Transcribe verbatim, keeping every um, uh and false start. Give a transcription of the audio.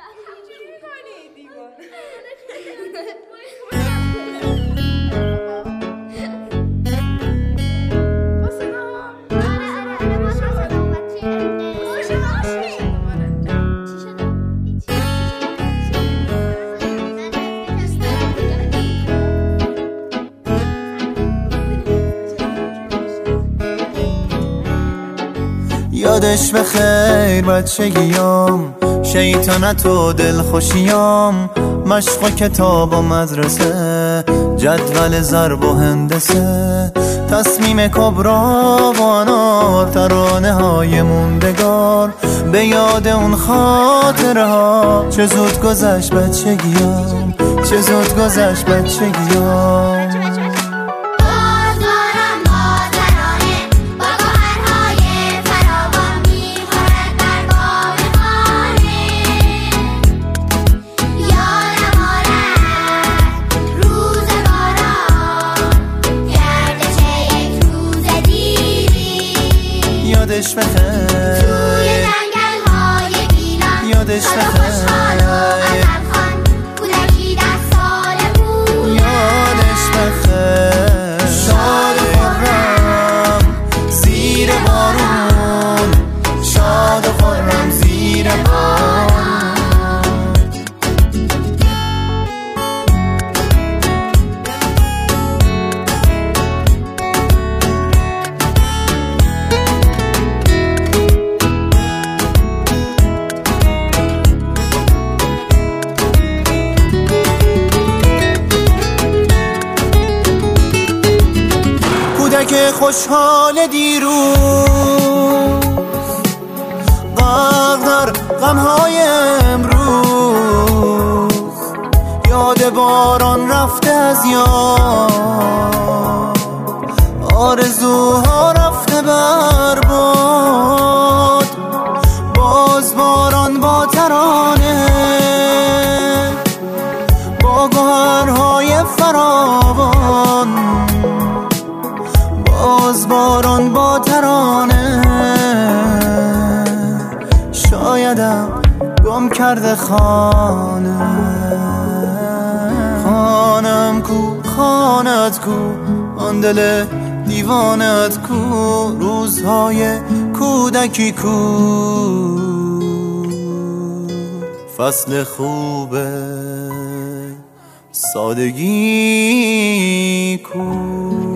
یادش بخیر بچگیام، شیطنت و دلخوشیام، مشق و کتاب و مدرسه، جدول ضرب و هندسه، تصمیم کبرا و انار، ترانه های موندگار، به یاد اون خاطره ها. چه زود گذشت بچگیام، چه زود گذشت بچگیام. یادش بخیر توی جنگل های گیلان، یادش بخیر ازم خان کودکی ده ساله بود، یادش بخیر شاد و خرم زیر بارون، شاد و خرم زیر بارون. که خوشحال دیروز، غرق در غمهای امروز، یاد باران رفته از یاد، آرزوها رفته برباد، باز باران با ترانه، با گوهرهای فراوان، باز باران با ترانه. شایدم گم کرده خانه، خانم کو، خانت کو، آن دل دیوانت کو، روزهای کودکی کو، فصل خوبه سادگی کو.